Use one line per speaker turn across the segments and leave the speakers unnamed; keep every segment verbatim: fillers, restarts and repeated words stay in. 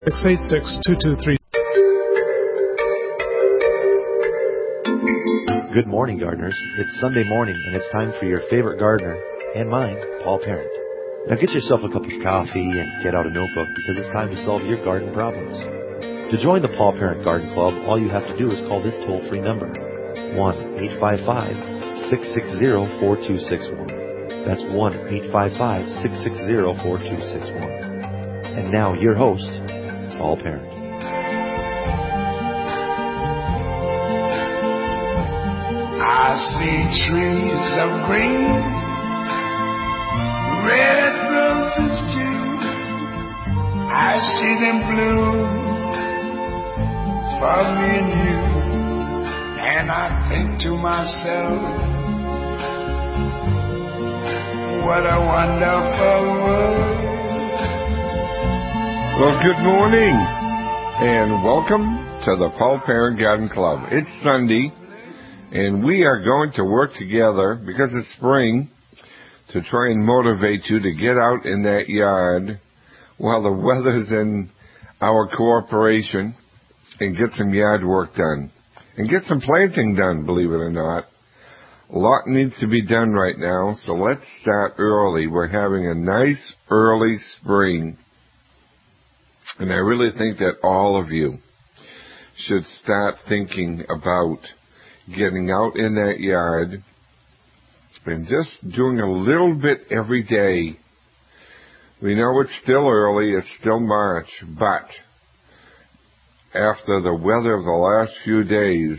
six eight six, two two three.
Good morning, gardeners. It's Sunday morning, and it's time for your favorite gardener, and mine, Paul Parent. Now get yourself a cup of coffee and get out a notebook, because it's time to solve your garden problems. To join the Paul Parent Garden Club, all you have to do is call this toll-free number, one eight five five, six six zero, four two six one. That's one eight five five, six six zero, four two six one. And now, your host, Paul Parent.
I see trees of green, red roses too. I see them bloom for me and you. And I think to myself, what a wonderful world.
Well, good morning, and welcome to the Paul Parent Garden Club. It's Sunday, and we are going to work together, because it's spring, to try and motivate you to get out in that yard while the weather's in our cooperation and get some yard work done. And get some planting done, believe it or not. A lot needs to be done right now, so let's start early. We're having a nice early spring. And I really think that all of you should start thinking about getting out in that yard and just doing a little bit every day. We know it's still early, it's still March, but after the weather of the last few days,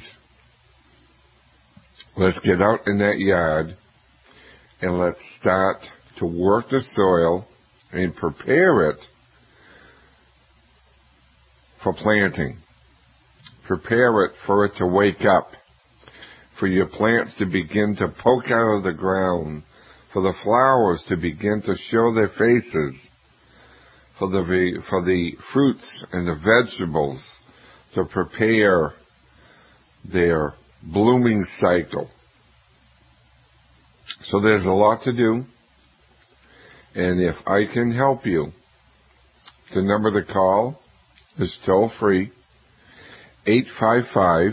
let's get out in that yard and let's start to work the soil and prepare it for planting. Prepare it for it to wake up, for your plants to begin to poke out of the ground, for the flowers to begin to show their faces, for the for the fruits and the vegetables to prepare their blooming cycle. So there's a lot to do, and if I can help you, the number to call is toll free, eight five five,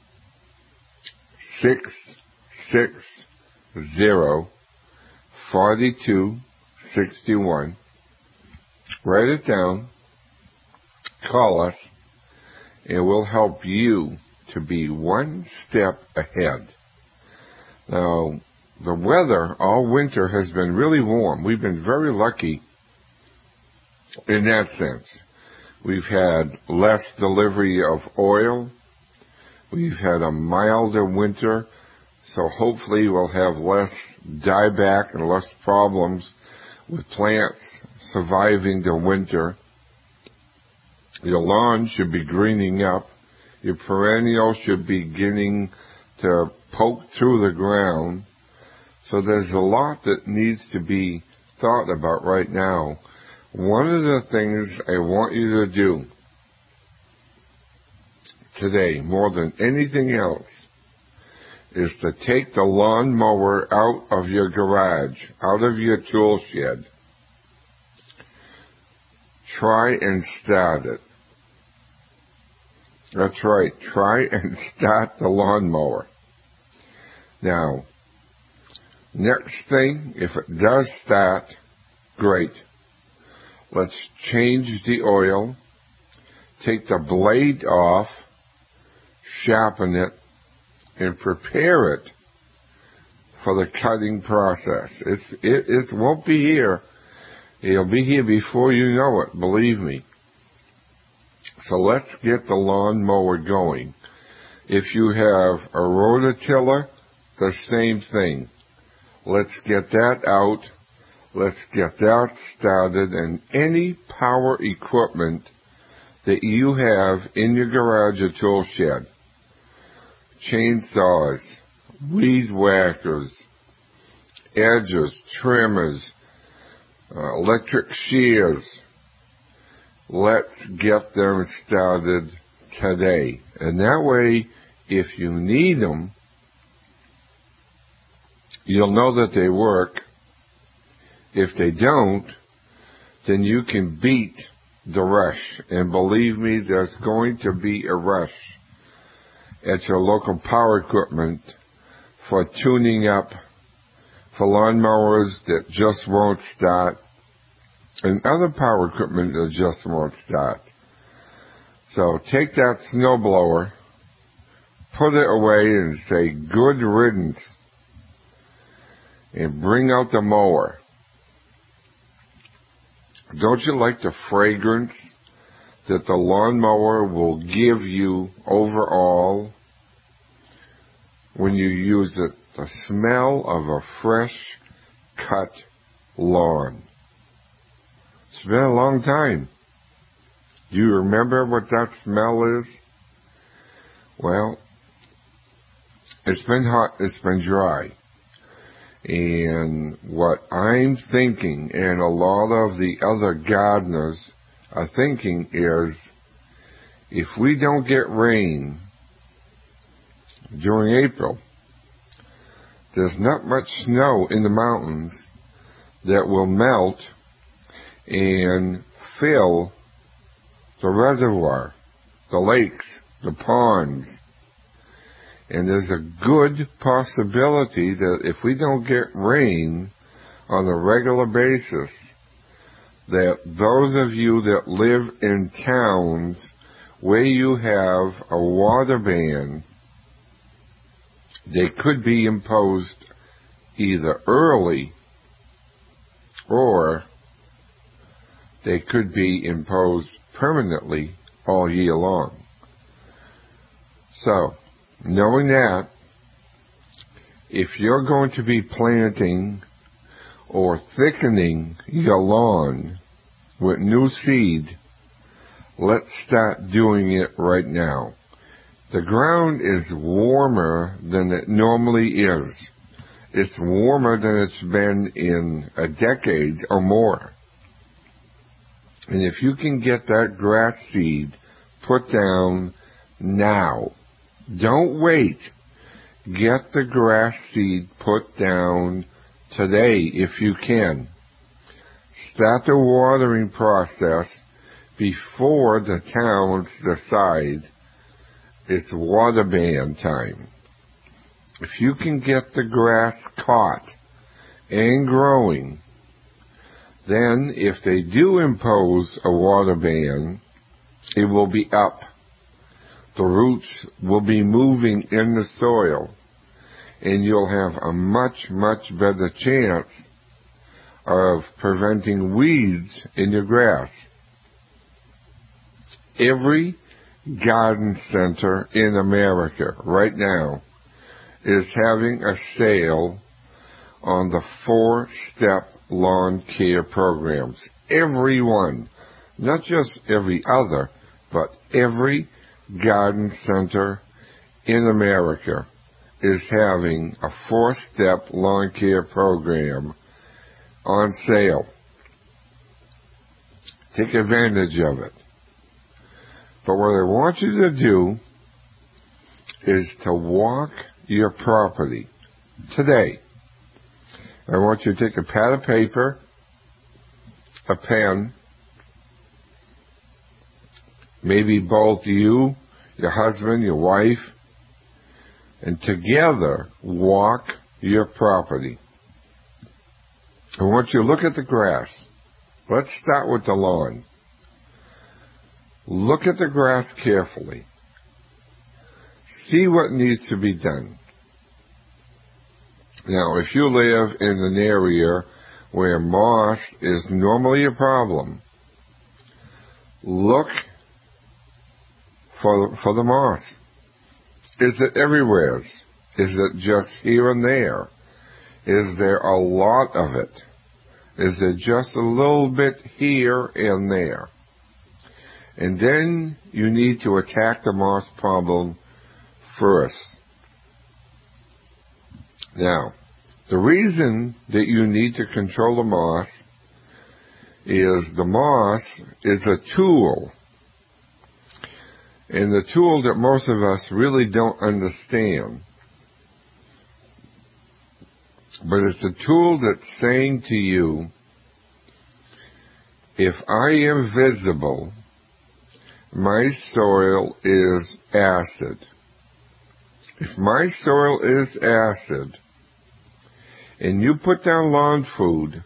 six six zero, four two six one. Write it down, call us, and we'll help you to be one step ahead. Now, the weather all winter has been really warm. We've been very lucky in that sense. We've had less delivery of oil. We've had a milder winter, so hopefully we'll have less dieback and less problems with plants surviving the winter. Your lawn should be greening up. Your perennials should be beginning to poke through the ground. So there's a lot that needs to be thought about right now. One of the things I want you to do today, more than anything else, is to take the lawnmower out of your garage, out of your tool shed. Try and start it. That's right, try and start the lawnmower. Now, next thing, if it does start, great. Let's change the oil, take the blade off, sharpen it, and prepare it for the cutting process. It's, it, it won't be here. It'll be here before you know it, believe me. So let's get the lawnmower going. If you have a rototiller, the same thing. Let's get that out. Let's get that started, and any power equipment that you have in your garage or tool shed, chainsaws, weed whackers, edgers, trimmers, uh, electric shears, let's get them started today. And that way, if you need them, you'll know that they work. If they don't, then you can beat the rush. And believe me, there's going to be a rush at your local power equipment for tuning up for lawnmowers that just won't start and other power equipment that just won't start. So take that snowblower, put it away and say good riddance, and bring out the mower. Don't you like the fragrance that the lawnmower will give you overall when you use it? The smell of a fresh cut lawn. It's been a long time. Do you remember what that smell is? Well, it's been hot, it's been dry. And what I'm thinking, and a lot of the other gardeners are thinking, is if we don't get rain during April, there's not much snow in the mountains that will melt and fill the reservoir, the lakes, the ponds. And there's a good possibility that if we don't get rain on a regular basis, that those of you that live in towns where you have a water ban, they could be imposed either early or they could be imposed permanently all year long. So, knowing that, if you're going to be planting or thickening your lawn with new seed, let's start doing it right now. The ground is warmer than it normally is. It's warmer than it's been in a decade or more. And if you can get that grass seed put down now, don't wait. Get the grass seed put down today if you can. Start the watering process before the towns decide it's water ban time. If you can get the grass caught and growing, then if they do impose a water ban, it will be up. The roots will be moving in the soil, and you'll have a much, much better chance of preventing weeds in your grass. Every garden center in America right now is having a sale on the four-step lawn care programs. Every one, not just every other, but every garden center in America is having a four-step lawn care program on sale. Take advantage of it. But what I want you to do is to walk your property today. I want you to take a pad of paper, a pen, maybe both you, your husband, your wife, and together walk your property. I want you to look at the grass. Let's start with the lawn. Look at the grass carefully. See what needs to be done. Now, if you live in an area where moss is normally a problem, look for, for the moss. Is it everywhere? Is it just here and there? Is there a lot of it? Is it just a little bit here and there? And then you need to attack the moss problem first. Now, the reason that you need to control the moss is the moss is a tool. And the tool that most of us really don't understand. But it's a tool that's saying to you, if I am visible, my soil is acid. If my soil is acid, and you put down lawn food,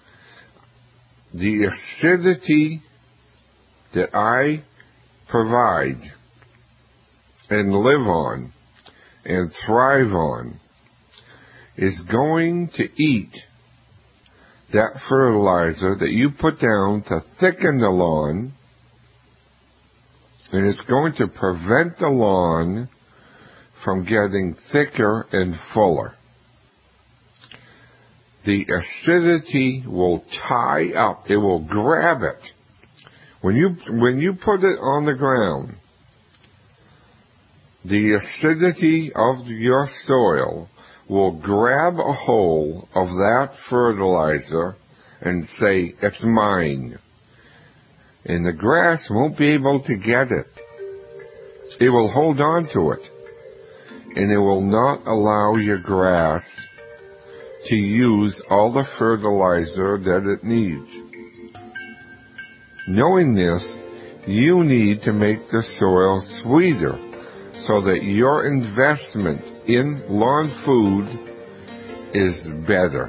the acidity that I provide and live on and thrive on is going to eat that fertilizer that you put down to thicken the lawn, and it's going to prevent the lawn from getting thicker and fuller. The acidity will tie up, it will grab it. When you, when you put it on the ground, the acidity of your soil will grab a hold of that fertilizer and say, it's mine. And the grass won't be able to get it. It will hold on to it. And it will not allow your grass to use all the fertilizer that it needs. Knowing this, you need to make the soil sweeter so that your investment in lawn food is better.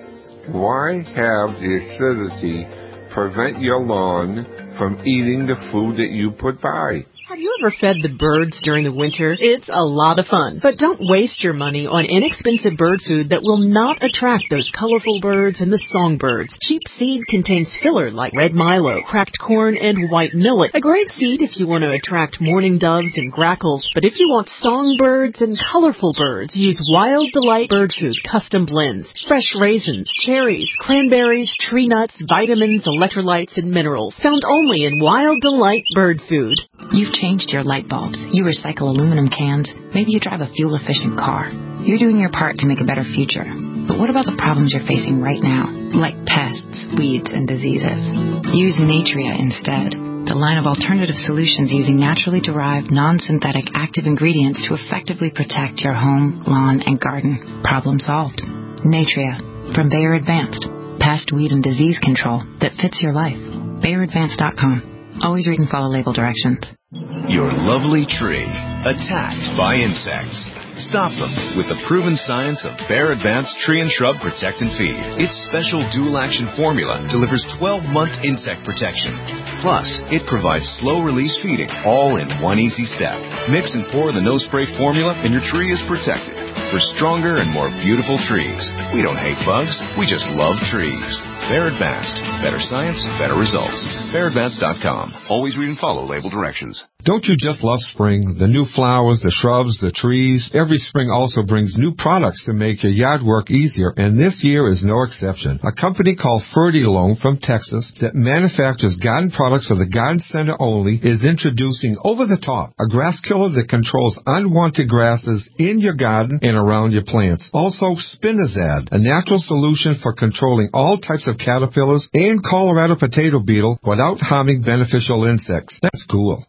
Why have the acidity prevent your lawn from eating the food that you put by?
Have you ever fed the birds during the winter? It's a lot of fun. But don't waste your money on inexpensive bird food that will not attract those colorful birds and the songbirds. Cheap seed contains filler like red milo, cracked corn, and white millet. A great seed if you want to attract mourning doves and grackles. But if you want songbirds and colorful birds, use Wild Delight Bird Food Custom Blends. Fresh raisins, cherries, cranberries, tree nuts, vitamins, electrolytes, and minerals. Found only in Wild Delight Bird Food.
You've changed your light bulbs. You recycle aluminum cans. Maybe you drive a fuel-efficient car. You're doing your part to make a better future. But what about the problems you're facing right now, like pests, weeds, and diseases? Use Natria instead, the line of alternative solutions using naturally derived, non-synthetic active ingredients to effectively protect your home, lawn, and garden. Problem solved. Natria, from Bayer Advanced. Pest, weed, and disease control that fits your life. Bayer Advanced dot com. Always read and follow label directions.
Your lovely tree, attacked by insects. Stop them with the proven science of Bayer Advanced Tree and Shrub Protect and Feed. Its special dual-action formula delivers twelve-month insect protection. Plus, it provides slow-release feeding, all in one easy step. Mix and pour the no-spray formula, and your tree is protected. For stronger and more beautiful trees. We don't hate bugs, we just love trees. Bayer Advanced. Better science, better results. Bayer Advanced dot com. Always read and follow label directions.
Don't you just love spring? The new flowers, the shrubs, the trees. Every spring also brings new products to make your yard work easier, and this year is no exception. A company called Fertilome from Texas that manufactures garden products for the garden center only is introducing Over the Top, a grass killer that controls unwanted grasses in your garden and around your plants. Also, Spinazad, a natural solution for controlling all types of caterpillars and Colorado potato beetle without harming beneficial insects. That's cool.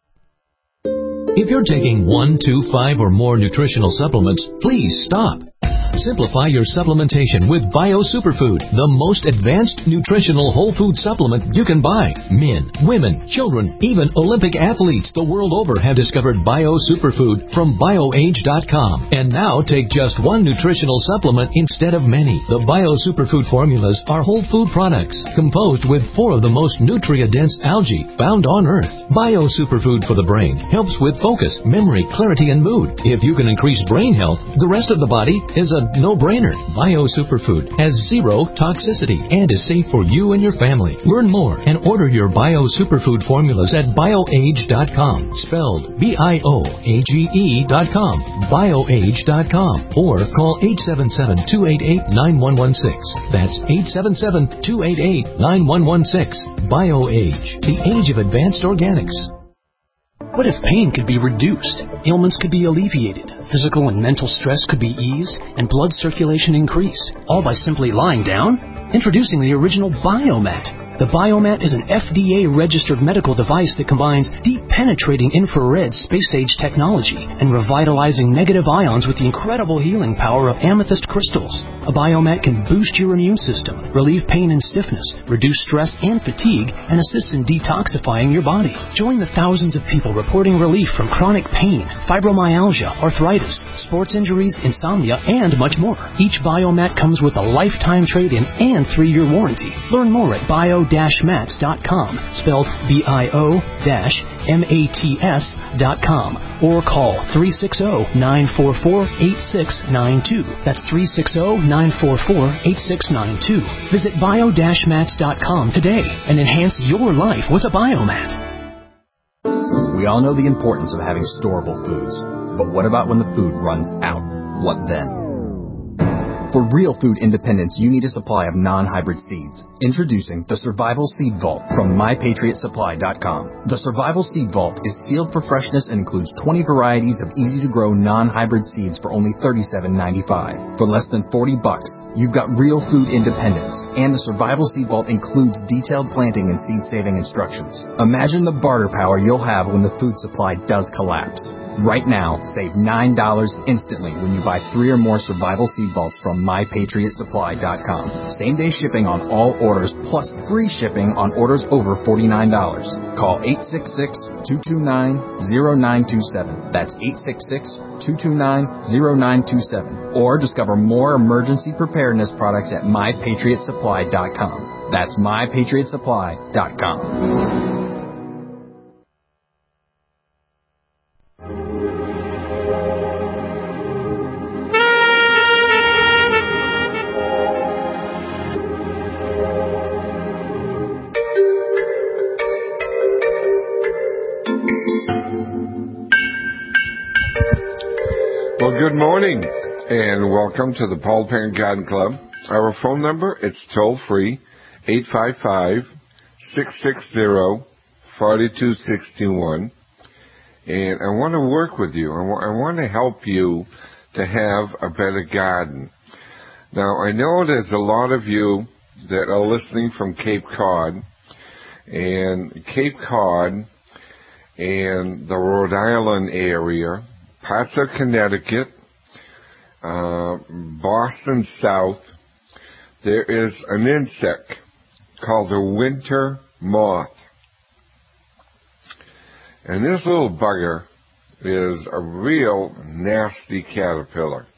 If you're taking one, two, five, or more nutritional supplements, please stop. Simplify your supplementation with Bio Superfood, the most advanced nutritional whole food supplement you can buy. Men, women, children, even Olympic athletes the world over have discovered Bio Superfood from bio age dot com. And now take just one nutritional supplement instead of many. The Bio Superfood formulas are whole food products composed with four of the most nutrient-dense algae found on Earth. Bio Superfood for the brain helps with focus, memory, clarity, and mood. If you can increase brain health, the rest of the body is a no-brainer. Bio Superfood has zero toxicity and is safe for you and your family. Learn more and order your Bio Superfood formulas at bio age dot com, spelled B I O A G E dot com, bio age dot com, or call eight seven seven, two eight eight, nine one one six. That's eight seven seven, two eight eight, nine one one six. BioAge, the age of advanced organics.
What if pain could be reduced, ailments could be alleviated, physical and mental stress could be eased, and blood circulation increased, all by simply lying down? Introducing the original Biomat. The Biomat is an F D A-registered medical device that combines deep penetrating infrared space-age technology and revitalizing negative ions with the incredible healing power of amethyst crystals. A Biomat can boost your immune system, relieve pain and stiffness, reduce stress and fatigue, and assists in detoxifying your body. Join the thousands of people reporting relief from chronic pain, fibromyalgia, arthritis, sports injuries, insomnia, and much more. Each Biomat comes with a lifetime trade-in and three-year warranty. Learn more at bio dash mats dot com, spelled B I O M A T S dot com, or call three six zero, nine four four, eight six nine two. That's three six zero, nine four four, eight six nine two. Visit bio dash mats dot com today and enhance your life with a Biomat.
We all know the importance of having storable foods, but what about when the food runs out? What then? For real food independence, you need a supply of non-hybrid seeds. Introducing the Survival Seed Vault from my patriot supply dot com. The Survival Seed Vault is sealed for freshness and includes twenty varieties of easy-to-grow non-hybrid seeds for only thirty-seven ninety-five. For less than forty bucks, you've got real food independence, and the Survival Seed Vault includes detailed planting and seed-saving instructions. Imagine the barter power you'll have when the food supply does collapse. Right now, save nine dollars instantly when you buy three or more Survival Seed Vaults from my patriot supply dot com. Same-day shipping on all orders, plus free shipping on orders over forty-nine dollars. Call eight six six, two two nine, zero nine two seven. That's eight six six, two two nine, zero nine two seven. Or discover more emergency preparedness products at my patriot supply dot com. That's my patriot supply dot com.
Well, good morning, and welcome to the Paul Parent Garden Club. Our phone number, it's toll-free, eight five five, six six zero, four two six one. And I want to work with you. I, wa- I want to help you to have a better garden. Now, I know there's a lot of you that are listening from Cape Cod, and Cape Cod and the Rhode Island area, parts of Connecticut, uh, Boston South, there is an insect called the winter moth. And this little bugger is a real nasty caterpillar.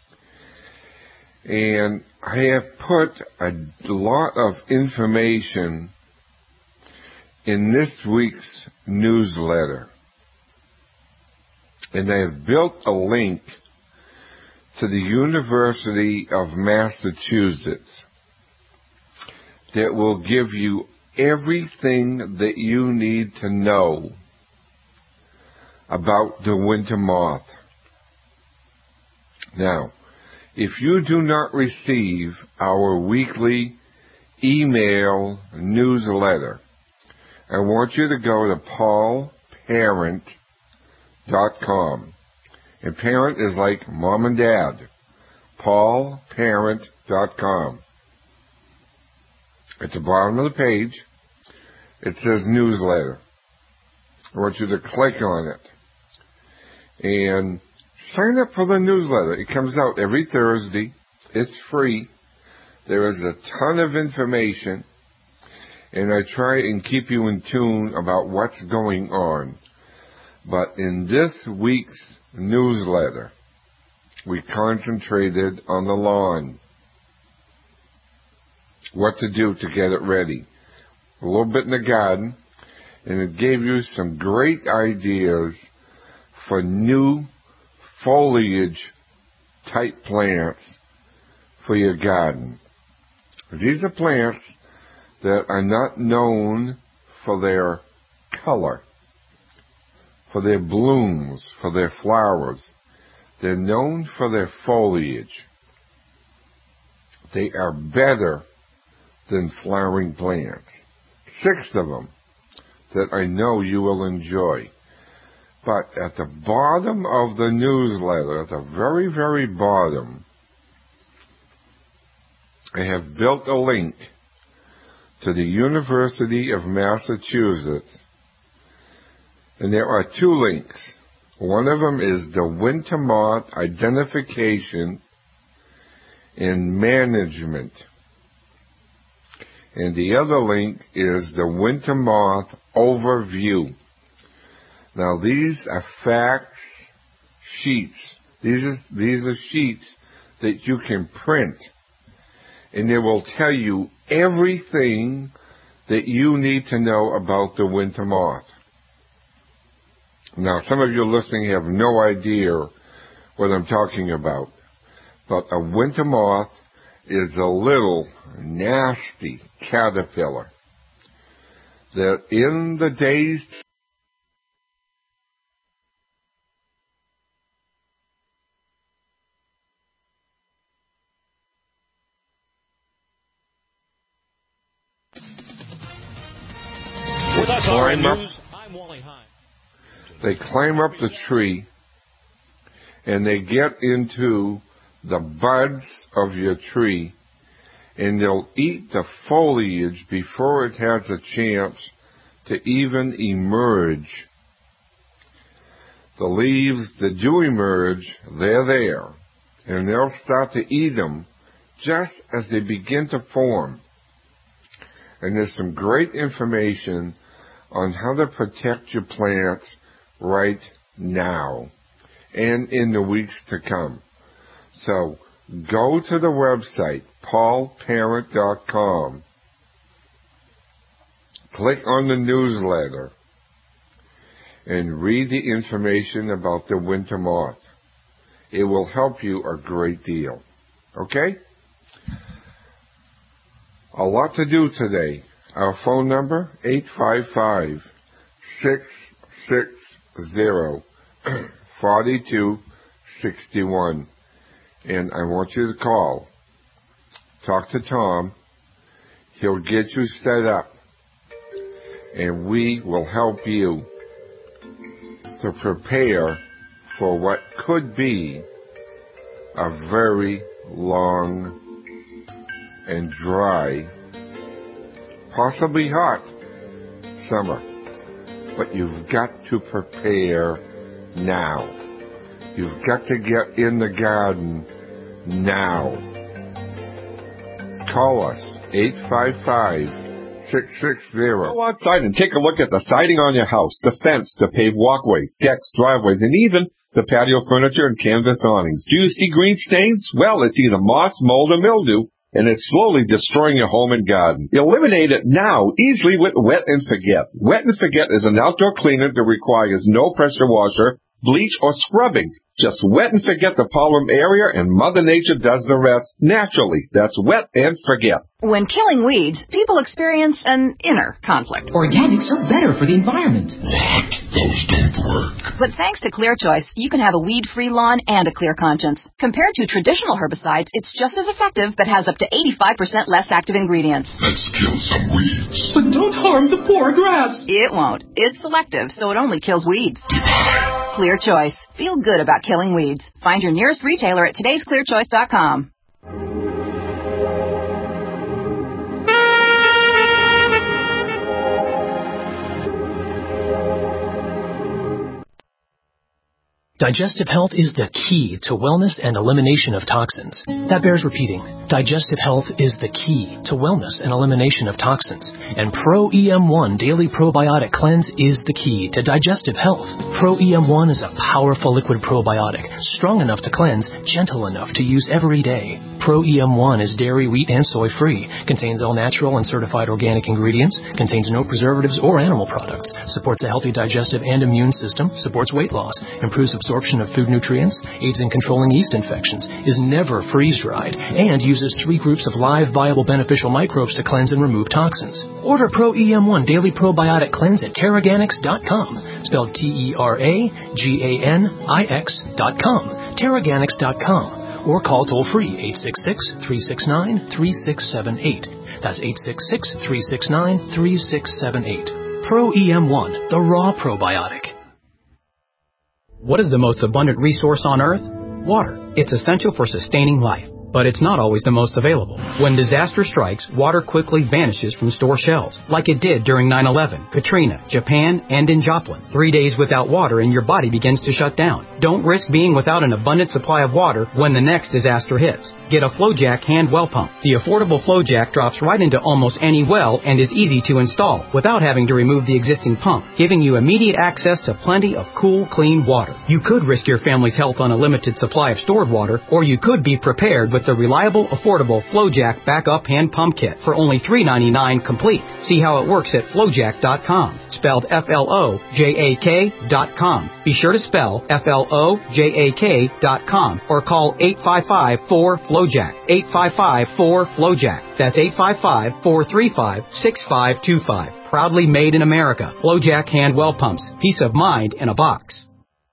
And I have put a lot of information in this week's newsletter. And I have built a link to the University of Massachusetts that will give you everything that you need to know about the winter moth. Now, if you do not receive our weekly email newsletter, I want you to go to paul parent dot com. And parent is like mom and dad. paul parent dot com. At the bottom of the page, it says newsletter. I want you to click on it and sign up for the newsletter. It comes out every Thursday. It's free. There is a ton of information, and I try and keep you in tune about what's going on. But in this week's newsletter, we concentrated on the lawn, what to do to get it ready, a little bit in the garden, and it gave you some great ideas for new foliage type plants for your garden. These are plants that are not known for their color, for their blooms, for their flowers. They're known for their foliage. They are better than flowering plants. Six of them that I know you will enjoy. But at the bottom of the newsletter, at the very, very bottom, I have built a link to the University of Massachusetts. And there are two links. One of them is the winter moth identification and management. And the other link is the winter moth overview. Now these are facts sheets. These are, these are sheets that you can print. And it will tell you everything that you need to know about the winter moth. Now, some of you listening have no idea what I'm talking about. But a winter moth is a little nasty caterpillar that in the days
With us on the news, I'm Wally Hine.
They climb up the tree and they get into the buds of your tree, and they'll eat the foliage before it has a chance to even emerge. The leaves that do emerge, they're there, and they'll start to eat them just as they begin to form. And there's some great information on how to protect your plants right now and in the weeks to come. So go to the website, paul parent dot com. Click on the newsletter and read the information about the winter moth. It will help you a great deal. Okay? A lot to do today. Our phone number, eight five five, six six zero, four two six one. And I want you to call. Talk to Tom. He'll get you set up. And we will help you to prepare for what could be a very long and dry, possibly hot summer. But you've got to prepare now. You've got to get in the garden now. Call us, eight five five, six six zero.
Go outside and take a look at the siding on your house, the fence, the paved walkways, decks, driveways, and even the patio furniture and canvas awnings. Do you see green stains? Well, it's either moss, mold, or mildew, and it's slowly destroying your home and garden. Eliminate it now, easily with Wet and Forget. Wet and Forget is an outdoor cleaner that requires no pressure washer, bleach, or scrubbing. Just wet and forget the problem area, and Mother Nature does the rest naturally. That's Wet and Forget.
When killing weeds, people experience an inner conflict.
Organics are better for the environment.
What? Those don't work.
But thanks to Clear Choice, you can have a weed-free lawn and a clear conscience. Compared to traditional herbicides, it's just as effective, but has up to eighty-five percent less active ingredients.
Let's kill some weeds.
But don't harm the poor grass.
It won't. It's selective, so it only kills weeds. Clear Choice. Feel good about killing weeds. Find your nearest retailer at todays clear choice dot com.
Digestive health is the key to wellness and elimination of toxins. That bears repeating. Digestive health is the key to wellness and elimination of toxins. And Pro E M one Daily Probiotic Cleanse is the key to digestive health. Pro E M one is a powerful liquid probiotic, strong enough to cleanse, gentle enough to use every day. Pro E M one is dairy, wheat, and soy-free, contains all natural and certified organic ingredients, contains no preservatives or animal products, supports a healthy digestive and immune system, supports weight loss, improves absorption of food nutrients, aids in controlling yeast infections, is never freeze-dried, and uses three groups of live, viable, beneficial microbes to cleanse and remove toxins. Order Pro E M one Daily Probiotic Cleanse at Terraganics dot com, spelled T E R A G A N I X dot com, Terraganics dot com, or call toll-free eight six six, three six nine, three six seven eight. That's eight six six, three six nine, three six seven eight. Pro E M one, the raw probiotic.
What is the most abundant resource on Earth? Water. It's essential for sustaining life.
but it's not always the most available. When disaster strikes, water quickly vanishes from store shelves, like it did during nine eleven, Katrina, Japan, and in Joplin. Three days without water and your body begins to shut down. Don't risk being without an abundant supply of water when the next disaster hits. Get a FlowJack hand well pump. The affordable FlowJack drops right into almost any well and is easy to install without having to remove the existing pump, giving you immediate access to plenty of cool, clean water. You could risk your family's health on a limited supply of stored water, or you could be prepared with the reliable, affordable FlowJack Backup Hand Pump Kit for only three ninety-nine complete. See how it works at flowjack dot com, spelled F L O J A K dot com. Be sure to spell F L O J A K dot com or call eight five five, four, FlowJack, eight five five, four, FlowJack. That's eight five five, four three five, six five two five. Proudly made in America. FlowJack Hand Well Pumps. Peace of mind in a box.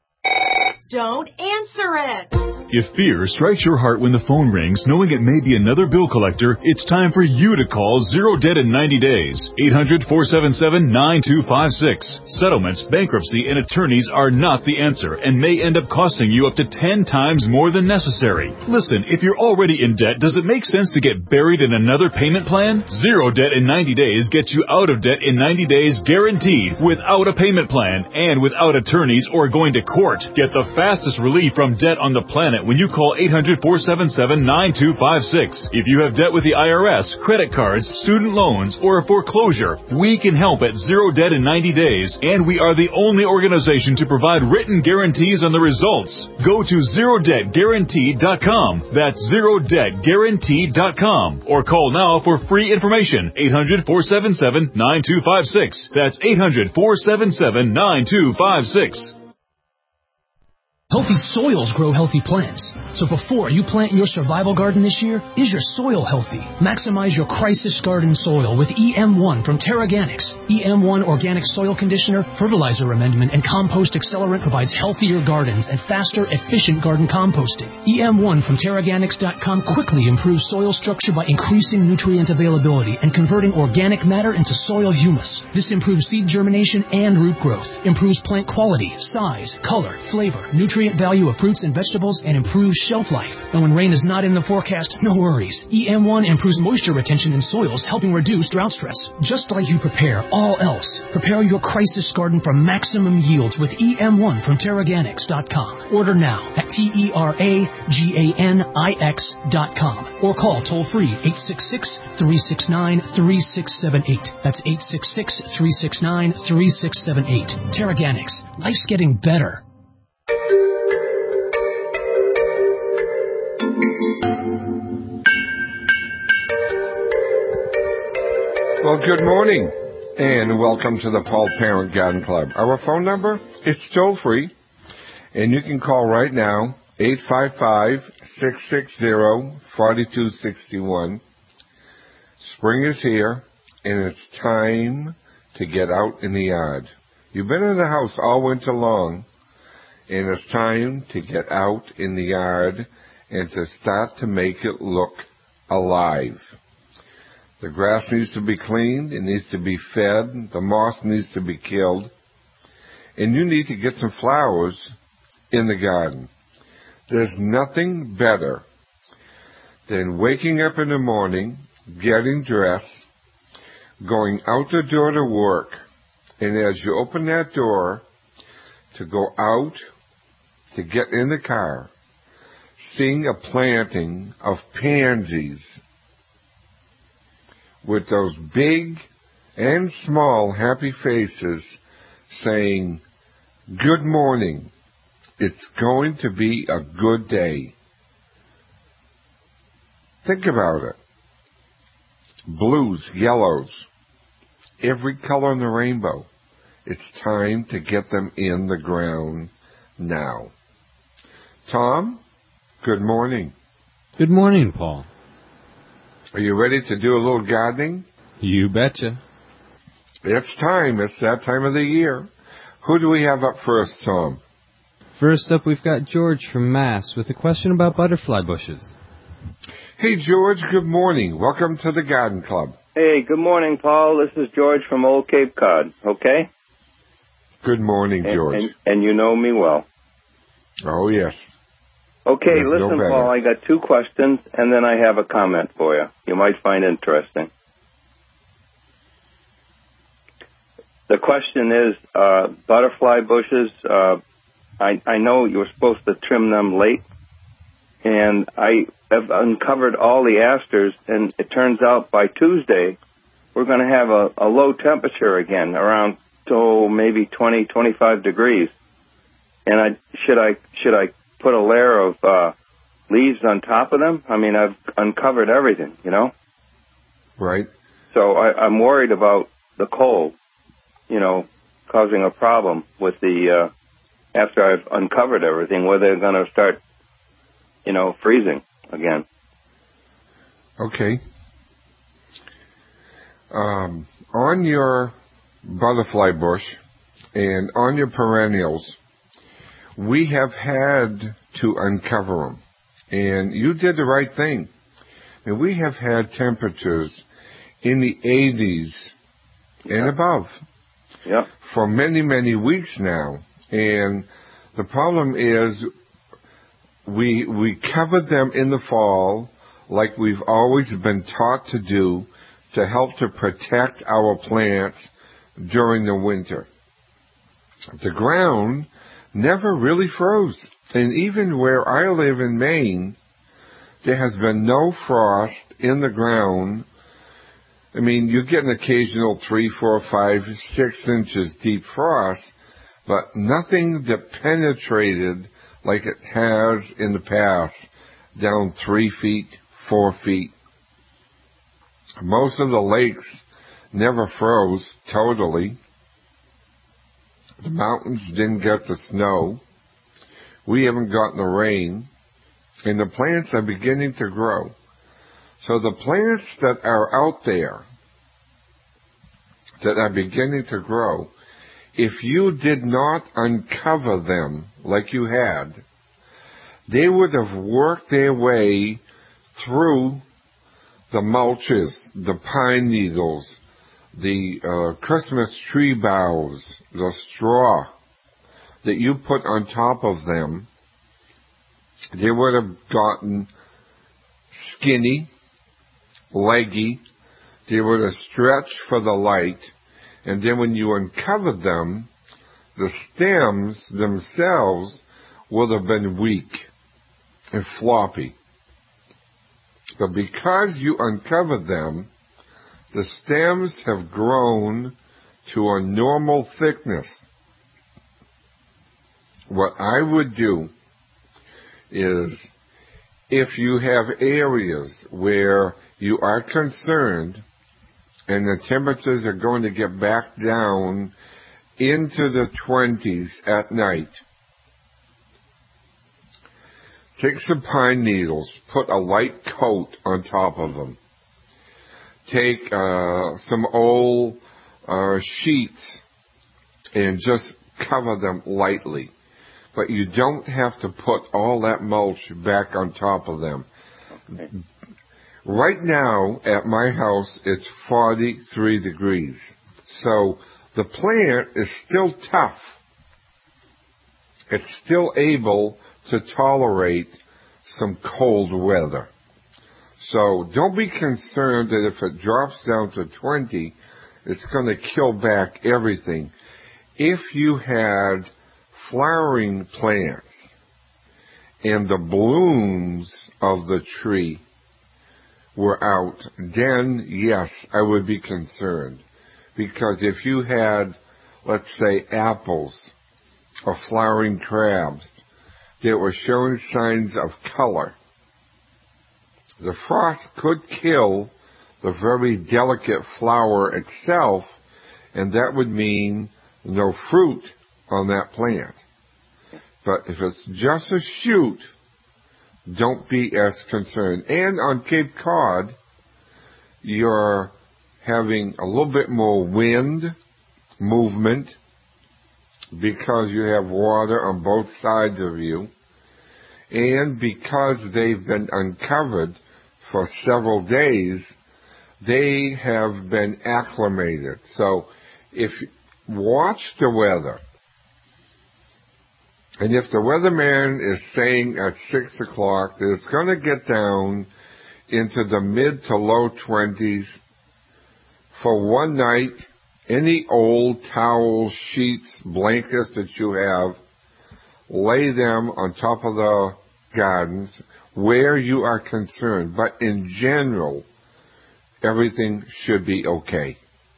Don't answer it.
If fear strikes your heart when the phone rings, knowing it may be another bill collector, it's time for you to call Zero Debt in ninety days. eight hundred, four seven seven, nine two five six. Settlements, bankruptcy, and attorneys are not the answer and may end up costing you up to ten times more than necessary. Listen, if you're already in debt, does it make sense to get buried in another payment plan? Zero Debt in ninety days gets you out of debt in ninety days guaranteed, without a payment plan and without attorneys or going to court. Get the fastest relief from debt on the planet when you call eight hundred, four seven seven, nine two five six. If you have debt with the I R S, credit cards, student loans, or a foreclosure, we can help at Zero Debt in ninety days, and we are the only organization to provide written guarantees on the results. Go to zero debt guaranteed dot com. That's zero debt guaranteed dot com. Or call now for free information. eight hundred, four seven seven, nine two five six. That's eight hundred, four seven seven, nine two five six.
Healthy soils grow healthy plants. So before you plant your survival garden this year, is your soil healthy? Maximize your crisis garden soil with E M one from TerraGanix. E M one Organic Soil Conditioner, Fertilizer Amendment, and Compost Accelerant provides healthier gardens and faster, efficient garden composting. E M one from Terraganix dot com quickly improves soil structure by increasing nutrient availability and converting organic matter into soil humus. This improves seed germination and root growth, improves plant quality, size, color, flavor, nutrient value of fruits and vegetables, and improves shelf life. And when rain is not in the forecast, no worries. E M one improves moisture retention in soils, helping reduce drought stress. Just like you prepare all else, prepare your crisis garden for maximum yields with E M one from Terraganix dot com. Order now at T E R A G A N I X dot com or call toll-free eight six six, three six nine, three six seven eight. That's eight six six, three six nine, three six seven eight. Terraganix. Life's getting better.
Well, good morning, and welcome to the Paul Parent Garden Club. Our phone number, it's toll-free, and you can call right now, eight five five, six six zero, four two six one. Spring is here, and it's time to get out in the yard. You've been in the house all winter long, and it's time to get out in the yard and to start to make it look alive. The grass needs to be cleaned, it needs to be fed, the moss needs to be killed, and you need to get some flowers in the garden. There's nothing better than waking up in the morning, getting dressed, going out the door to work, and as you open that door to go out, to get in the car, seeing a planting of pansies with those big and small happy faces saying, "Good morning. It's going to be a good day." Think about it. Blues, yellows, every color in the rainbow. It's time to get them in the ground now. Tom, good morning.
Good morning, Paul.
Are you ready to do a little gardening?
You betcha.
It's time. It's that time of the year. Who do we have up first, Tom?
First up, we've got George from Mass with a question about butterfly bushes.
Hey, George, good morning. Welcome to the Garden Club.
Hey, good morning, Paul. This is George from Old Cape Cod, okay?
Good morning, George.
And, and, and you know me well.
Oh, yes.
Okay,
There's
listen,
no
Paul, I got two questions, and then I have a comment for you. You might find interesting. The question is, uh, butterfly bushes, uh, I, I know you were supposed to trim them late, and I have uncovered all the asters, and it turns out by Tuesday we're going to have a, a low temperature again, around, oh, maybe twenty, twenty-five degrees. And I should I should I put a layer of uh, leaves on top of them? I mean, I've uncovered everything, you know?
Right.
So I, I'm worried about the cold, you know, causing a problem with the, uh, after I've uncovered everything, where they're going to start, you know, freezing again.
Okay. Um, on your butterfly bush and on your perennials, we have had to uncover them. And you did the right thing. And we have had temperatures in the eighties and above
yep.
for many, many weeks now. And the problem is we we covered them in the fall like we've always been taught to do to help to protect our plants during the winter. The ground never really froze. And even where I live in Maine, there has been no frost in the ground. I mean, you get an occasional three, four, five, six inches deep frost, but nothing that penetrated like it has in the past, down three feet, four feet. Most of the lakes never froze totally. The mountains didn't get the snow. We haven't gotten the rain. And the plants are beginning to grow. So the plants that are out there that are beginning to grow, if you did not uncover them like you had, they would have worked their way through the mulches, the pine needles, the uh, Christmas tree boughs, the straw that you put on top of them. They would have gotten skinny, leggy. They would have stretched for the light. And then when you uncovered them, the stems themselves would have been weak and floppy. But because you uncovered them, the stems have grown to a normal thickness. What I would do is, if you have areas where you are concerned and the temperatures are going to get back down into the twenties at night, take some pine needles, put a light coat on top of them. Take uh, some old uh, sheets and just cover them lightly. But you don't have to put all that mulch back on top of them. Okay. Right now, at my house, it's forty-three degrees. So the plant is still tough. It's still able to tolerate some cold weather. So don't be concerned that if it drops down to twenty, it's going to kill back everything. If you had flowering plants and the blooms of the tree were out, then yes, I would be concerned. Because if you had, let's say, apples or flowering crabs that were showing signs of color, the frost could kill the very delicate flower itself, and that would mean no fruit on that plant. But if it's just a shoot, don't be as concerned. And on Cape Cod, you're having a little bit more wind movement because you have water on both sides of you, and because they've been uncovered for several days, they have been acclimated. So if watch the weather. And if the weatherman is saying at six o'clock that it's going to get down into the mid to low twenties for one night, any old towels, sheets, blankets that you have, lay them on top of the gardens where you are concerned. But in general, everything should be okay.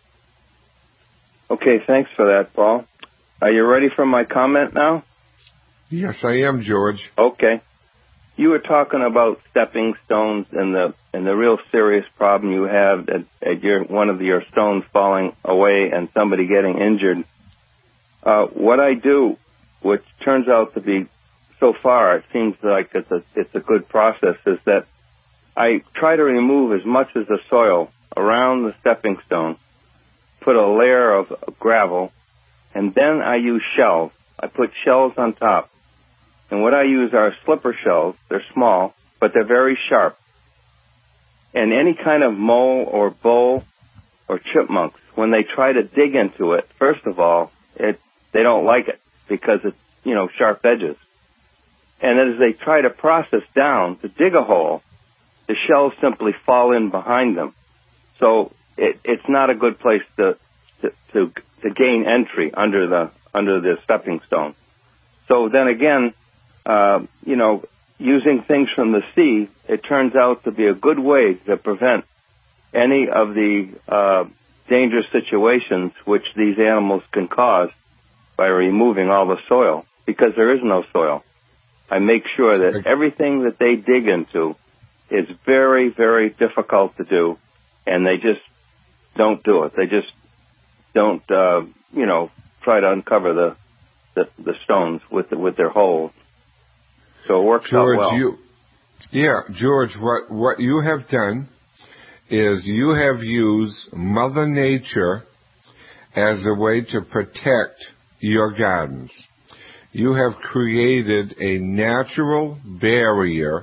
Okay, thanks for that, Paul. Are you ready for my comment now?
Yes, I am, George.
Okay. You were talking about stepping stones and the and the real serious problem you have at, at your one of your stones falling away and somebody getting injured. Uh, what I do, which turns out to be, so far, it seems like it's a it's a good process, is that I try to remove as much of the soil around the stepping stone, put a layer of gravel, and then I use shells. I put shells on top. And what I use are slipper shells. They're small, but they're very sharp. And any kind of mole or bull or chipmunks, when they try to dig into it, first of all, it they don't like it because it's, you know, sharp edges. And as they try to process down to dig a hole, the shells simply fall in behind them. So it, it's not a good place to, to to to gain entry under the under the stepping stone. So then again, uh, you know, using things from the sea, it turns out to be a good way to prevent any of the uh, dangerous situations which these animals can cause by removing all the soil, because there is no soil. I make sure that everything that they dig into is very, very difficult to do, and they just don't do it. They just don't, uh, you know, try to uncover the the, the stones with the, with their holes. So it works
George,
out well.
You, yeah, George, what, what you have done is you have used Mother Nature as a way to protect your gardens. You have created a natural barrier,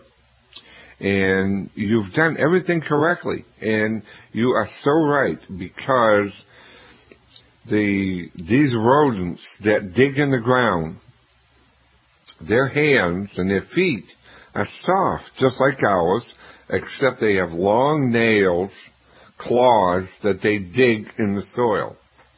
and you've done everything correctly. And you are so right, because the these rodents that dig in the ground, their hands and their feet are soft, just like ours, except they have long nails, claws that they dig in the soil.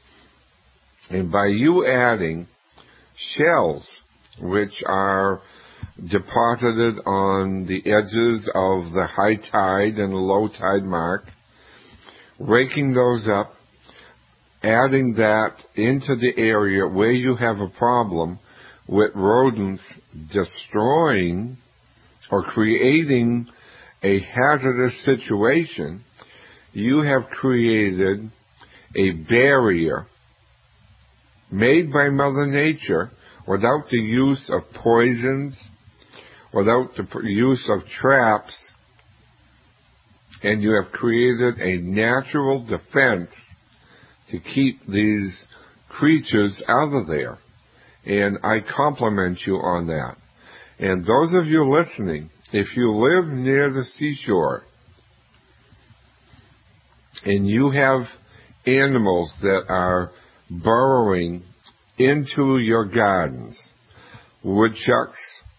And by you adding shells, which are deposited on the edges of the high tide and the low tide mark, raking those up, adding that into the area where you have a problem with rodents destroying or creating a hazardous situation, you have created a barrier made by Mother Nature without the use of poisons, without the use of traps, and you have created a natural defense to keep these creatures out of there. And I compliment you on that. And those of you listening, if you live near the seashore and you have animals that are burrowing into your gardens, woodchucks,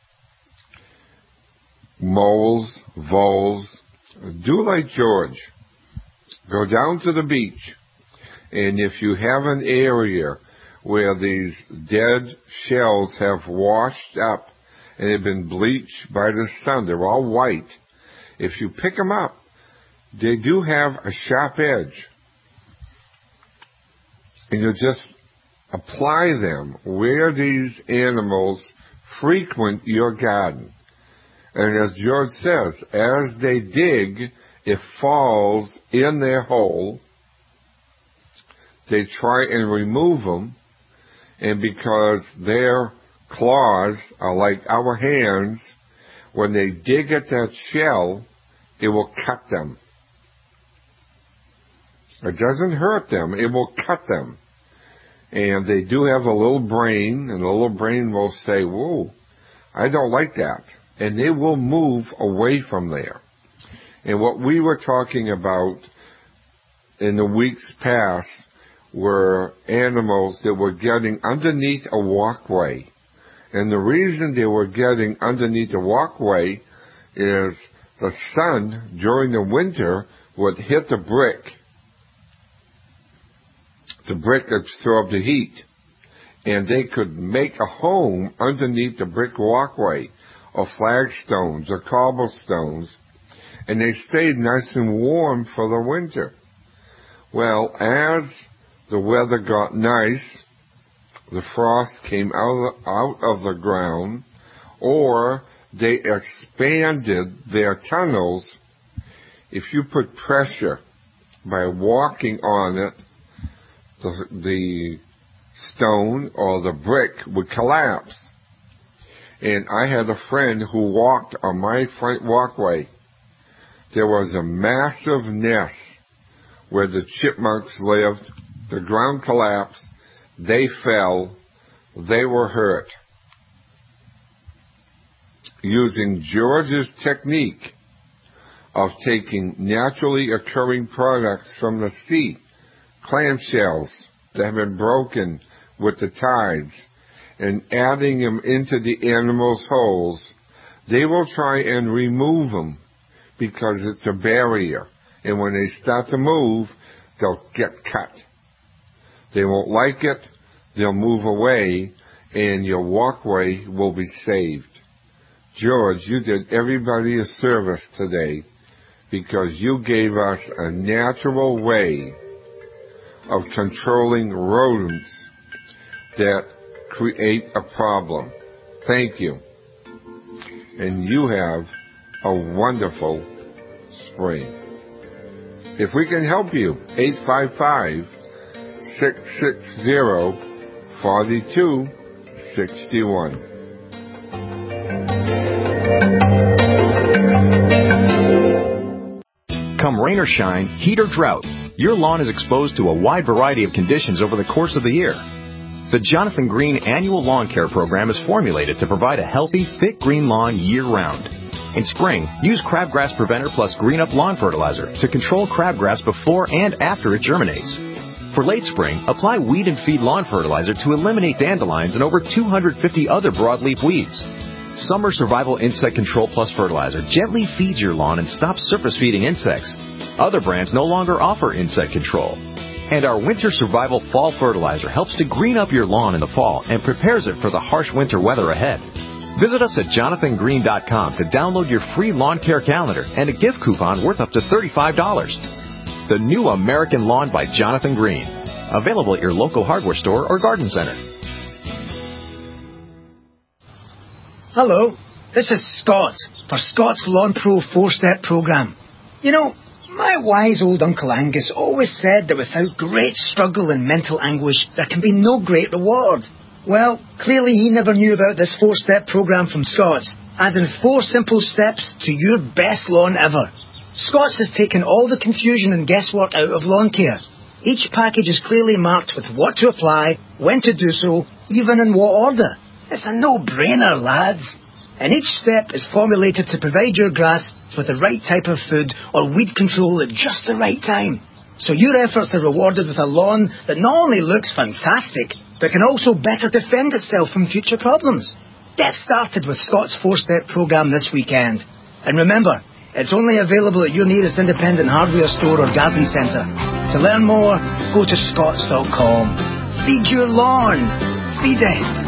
moles, voles, do like George. Go down to the beach, and if you have an area where these dead shells have washed up and have been bleached by the sun, they're all white. If you pick them up, they do have a sharp edge. And you just apply them where these animals frequent your garden. And as George says, as they dig, it falls in their hole. They try and remove them, and because their claws are like our hands, when they dig at that shell, it will cut them. It doesn't hurt them, it will cut them. And they do have a little brain, and the little brain will say, whoa, I don't like that. And they will move away from there. And what we were talking about in the weeks past were animals that were getting underneath a walkway And the reason they were getting underneath the walkway is the sun during the winter would hit the brick. The brick absorbed the heat. And they could make a home underneath the brick walkway, or flagstones, or cobblestones, and they stayed nice and warm for the winter. Well, as the weather got nice, the frost came out of, out of the ground, or they expanded their tunnels. If you put pressure by walking on it, the, the stone or the brick would collapse. And I had a friend who walked on my front walkway. There was a massive nest where the chipmunks lived. The ground collapsed. They fell. They were hurt. Using George's technique of taking naturally occurring products from the sea, clamshells that have been broken with the tides, and adding them into the animals' holes, they will try and remove them because it's a barrier. And when they start to move, they'll get cut. They won't like it, they'll move away, and your walkway will be saved. George, you did everybody a service today because you gave us a natural way of controlling rodents that create a problem. Thank you. And you have a wonderful spring. If we can help you, eight five five, six six zero, four two six one.
Come rain or shine, heat or drought, your lawn is exposed to a wide variety of conditions over the course of the year. The Jonathan Green Annual Lawn Care Program is formulated to provide a healthy, thick green lawn year-round. In spring, use Crabgrass Preventer plus Green Up Lawn Fertilizer to control crabgrass before and after it germinates. For late spring, apply Weed and Feed Lawn Fertilizer to eliminate dandelions and over two hundred fifty other broadleaf weeds. Summer Survival Insect Control Plus Fertilizer gently feeds your lawn and stops surface feeding insects. Other brands no longer offer insect control. And our Winter Survival Fall Fertilizer helps to green up your lawn in the fall and prepares it for the harsh winter weather ahead. Visit us at jonathan green dot com to download your free lawn care calendar and a gift coupon worth up to thirty-five dollars. The New American Lawn by Jonathan Green. Available at your local hardware store or garden center.
Hello, this is Scott for Scott's Lawn Pro four-step program. You know, my wise old Uncle Angus always said that without great struggle and mental anguish, there can be no great reward. Well, clearly he never knew about this four-step program from Scott's, as in four simple steps to your best lawn ever. Scott's has taken all the confusion and guesswork out of lawn care. Each package is clearly marked with what to apply, when to do so, even in what order. It's a no-brainer, lads. And each step is formulated to provide your grass with the right type of food or weed control at just the right time. So your efforts are rewarded with a lawn that not only looks fantastic, but can also better defend itself from future problems. Get started with Scott's four-step program this weekend. And remember, it's only available at your nearest independent hardware store or garden centre. To learn more, go to scotts dot com. Feed your lawn. Feed it.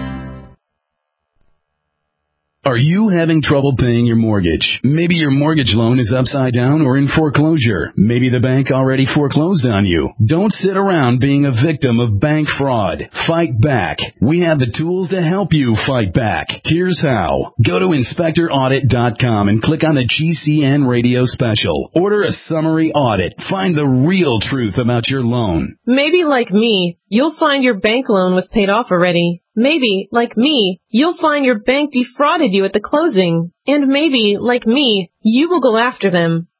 Are you having trouble paying your mortgage? Maybe your mortgage loan is upside down or in foreclosure. Maybe the bank already foreclosed on you. Don't sit around being a victim of bank fraud. Fight back. We have the tools to help you fight back. Here's how. Go to inspector audit dot com and click on the G C N radio special. Order a summary audit. Find the real truth about your loan.
Maybe like me, you'll find your bank loan was paid off already. Maybe, like me, you'll find your bank defrauded you at the closing. And maybe, like me, you will go after them.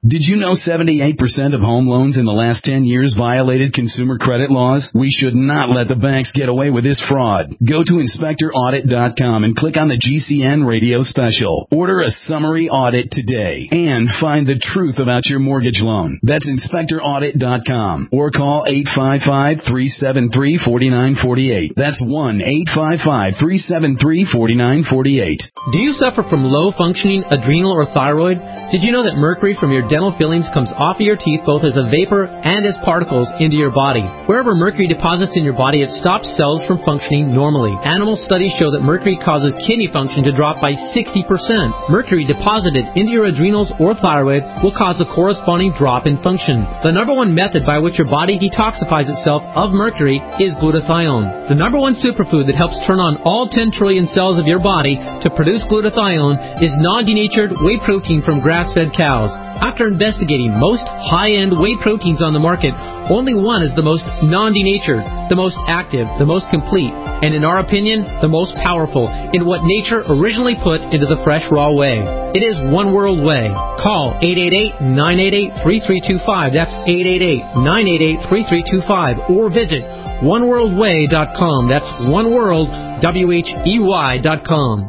Did you know seventy-eight percent of home loans in the last ten years violated consumer credit laws? We should not let the banks get away with this fraud. Go to inspector audit dot com and click on the G C N radio special. Order a summary audit today and find the truth about your mortgage loan. That's inspector audit dot com or call eight five five, three seven three, four nine four eight. That's one eight five five, three seven three, four nine four eight.
Do you suffer from low-functioning adrenal or thyroid? Did you know that mercury from your dental fillings comes off of your teeth both as a vapor and as particles into your body? Wherever mercury deposits in your body, it stops cells from functioning normally. Animal studies show that mercury causes kidney function to drop by sixty percent. Mercury deposited into your adrenals or thyroid will cause a corresponding drop in function. The number one method by which your body detoxifies itself of mercury is glutathione. The number one superfood that helps turn on all ten trillion cells of your body to produce glutathione is non-denatured whey protein from grass-fed cows. After investigating most high-end whey proteins on the market, only one is the most non-denatured, the most active, the most complete, and in our opinion, the most powerful in what nature originally put into the fresh raw whey. It is One World Whey. Call eight eight eight, nine eight eight, three three two five. That's eight eight eight, nine eight eight, three three two five. Or visit one world way dot com. That's one world, W H E Y dot com.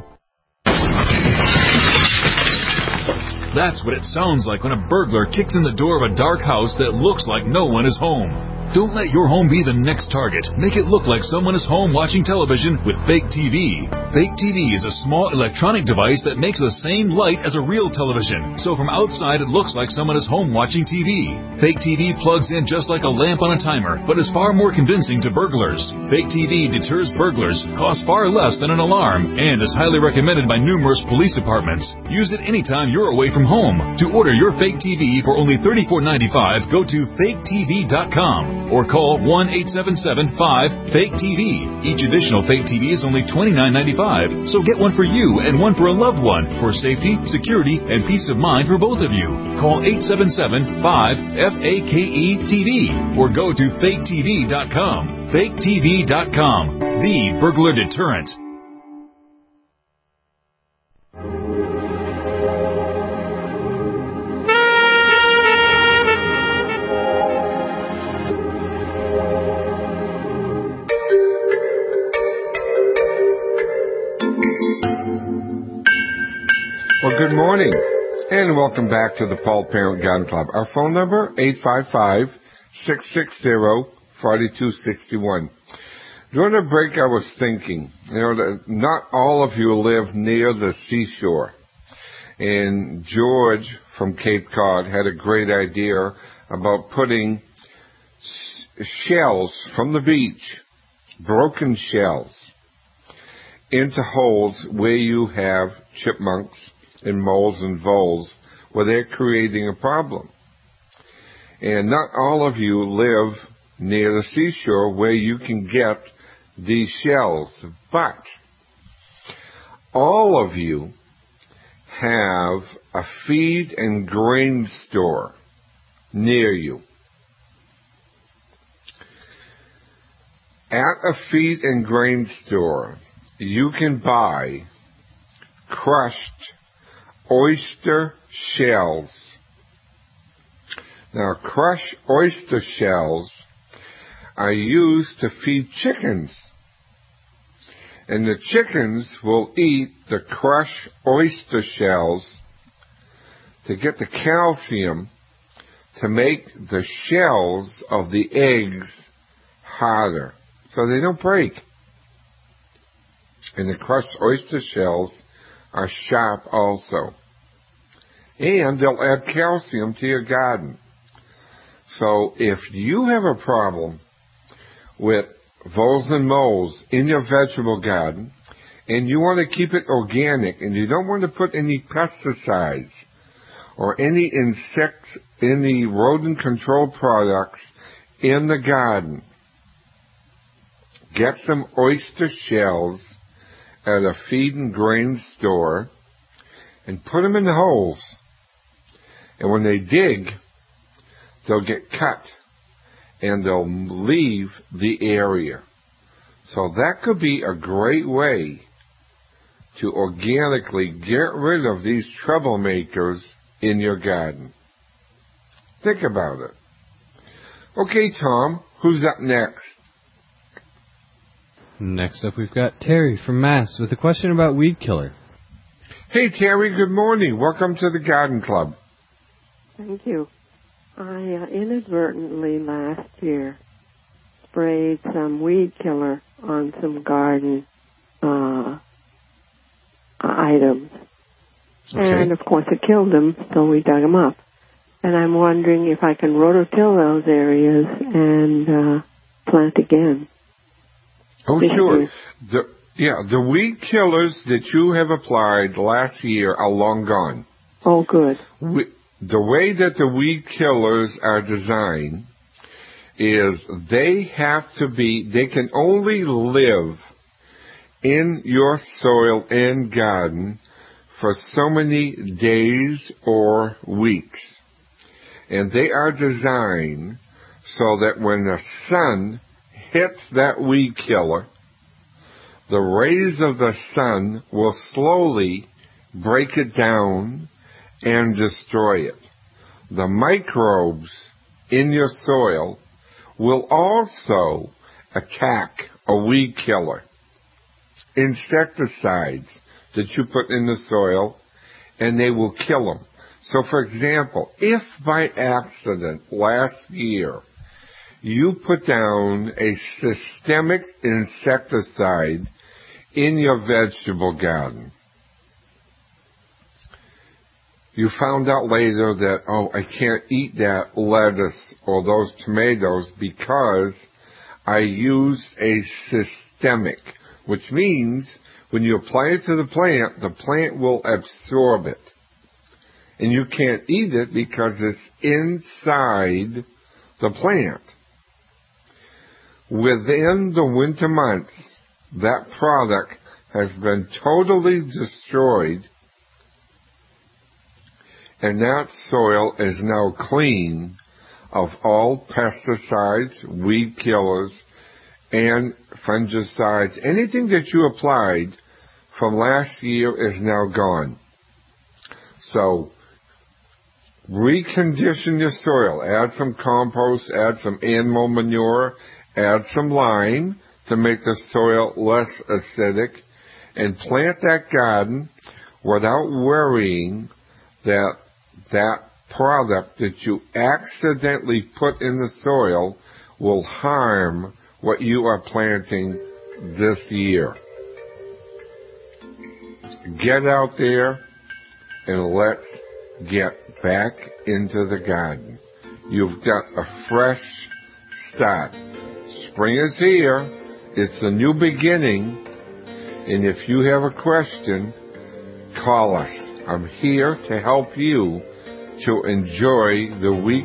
That's what it sounds like when a burglar kicks in the door of a dark house that looks like no one is home. Don't let your home be the next target. Make it look like someone is home watching television with Fake T V. Fake T V is a small electronic device that makes the same light as a real television. So from outside it looks like someone is home watching T V. Fake T V plugs in just like a lamp on a timer, but is far more convincing to burglars. Fake T V deters burglars, costs far less than an alarm, and is highly recommended by numerous police departments. Use it anytime you're away from home. To order your Fake T V for only thirty-four ninety-five, go to fake T V dot com. Or call one eight seven seven, five, fake T V. Each additional Fake T V is only twenty-nine ninety-five, so get one for you and one for a loved one for safety, security, and peace of mind for both of you. Call eight seven seven, five, F A K E T V or go to fake T V dot com. fake T V dot com, the burglar deterrent.
Well, good morning, and welcome back to the Paul Parent Gun Club. Our phone number, eight five five, six six zero, four two six one. During the break, I was thinking, you know, that not all of you live near the seashore. And George from Cape Cod had a great idea about putting shells from the beach, broken shells, into holes where you have chipmunks and moles and voles, where they're creating a problem. And not all of you live near the seashore where you can get these shells, but all of you have a feed and grain store near you. At a feed and grain store, you can buy crushed oyster shells. Now, crushed oyster shells are used to feed chickens. And the chickens will eat the crushed oyster shells to get the calcium to make the shells of the eggs harder, so they don't break. And the crushed oyster shells are sharp also. And they'll add calcium to your garden. So if you have a problem with voles and moles in your vegetable garden, and you want to keep it organic, and you don't want to put any pesticides or any insects, any rodent control products in the garden, get some oyster shells at a feed and grain store and put them in the holes. And when they dig, they'll get cut and they'll leave the area. So that could be a great way to organically get rid of these troublemakers in your garden. Think about it. Okay, Tom, who's up next?
Next up, we've got Terry from Mass with a question about weed killer.
Hey, Terry, good morning. Welcome to the Garden Club.
Thank you. I uh, inadvertently last year sprayed some weed killer on some garden uh, items. Okay. And, of course, it killed them, so we dug them up. And I'm wondering if I can rototill those areas and uh, plant again.
Oh, sure. The, yeah, the weed killers that you have applied last year are long gone.
Oh, good.
We, the way that the weed killers are designed is they have to be, they can only live in your soil and garden for so many days or weeks. And they are designed so that when the sun hits that weed killer, the rays of the sun will slowly break it down and destroy it. The microbes in your soil will also attack a weed killer. Insecticides that you put in the soil, and they will kill them. So, for example, if by accident last year you put down a systemic insecticide in your vegetable garden, you found out later that, oh, I can't eat that lettuce or those tomatoes because I used a systemic, which means when you apply it to the plant, the plant will absorb it. And you can't eat it because it's inside the plant. Within the winter months, that product has been totally destroyed, and that soil is now clean of all pesticides, weed killers, and fungicides. Anything that you applied from last year is now gone. So, recondition your soil. Add some compost, add some animal manure, add some lime to make the soil less acidic, and plant that garden without worrying that that product that you accidentally put in the soil will harm what you are planting this year. Get out there and let's get back into the garden. You've got a fresh start. Spring is here. It's a new beginning. And if you have a question, call us. I'm here to help you to enjoy the week